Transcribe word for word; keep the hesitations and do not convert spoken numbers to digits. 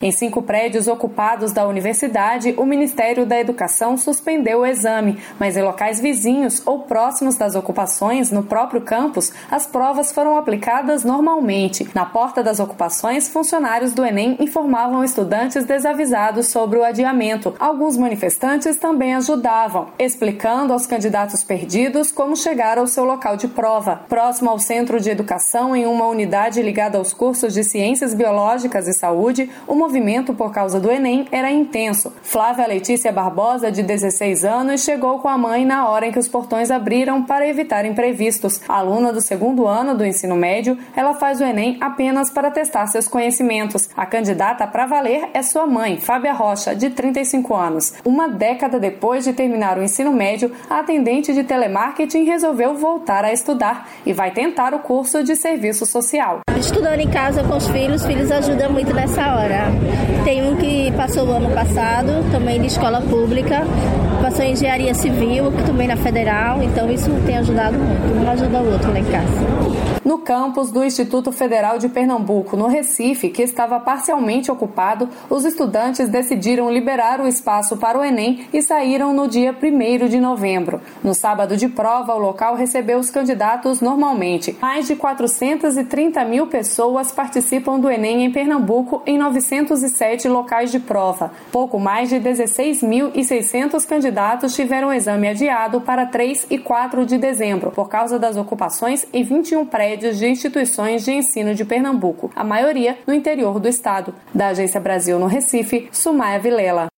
Em cinco prédios ocupados da universidade, o Ministério da Educação suspendeu o exame, mas em locais vizinhos ou próximos das ocupações, no próprio campus, as provas foram aplicadas normalmente. Na porta das ocupações, funcionários do Enem informavam estudantes desavisados sobre o adiamento. Alguns manifestantes também ajudavam, explicando aos candidatos perdidos como chegar ao seu local de prova. Próximo ao Centro de Educação, em uma unidade ligada aos cursos de Ciências Biológicas e Saúde, o movimento por causa do Enem era intenso. Flávia Letícia Barbosa, de dezesseis anos, chegou com a mãe na hora em que os portões abriram para evitar imprevistos. Aluna do segundo ano do ensino médio, ela faz o Enem apenas para testar seus conhecimentos. A candidata para valer é sua mãe, Fábia Rocha, de trinta e cinco anos. Uma década depois de terminar o ensino médio, a atendente de telemarketing resolveu voltar a estudar e vai tentar o curso de serviço social. Estudando em casa com os filhos, os filhos ajudam muito nessa hora. Tem um que passou o ano passado, também de escola pública, passou em engenharia civil, também na federal, então isso tem ajudado muito, um ajuda o outro lá em casa. No campus do Instituto Federal de Pernambuco, no Recife, que estava parcialmente ocupado, os estudantes decidiram liberar o espaço para o Enem e saíram no dia primeiro de novembro. No sábado de prova, o local recebeu os candidatos normalmente. Mais de quatrocentas e trinta mil pessoas participam do Enem em Pernambuco em novecentos e sete locais de prova. Pouco mais de dezesseis mil e seiscentos candidatos tiveram o exame adiado para três e quatro de dezembro, por causa das ocupações em vinte e um prédios de instituições de ensino de Pernambuco, a maioria no interior do estado. Da Agência Brasil no Recife, Sumaia Vilela.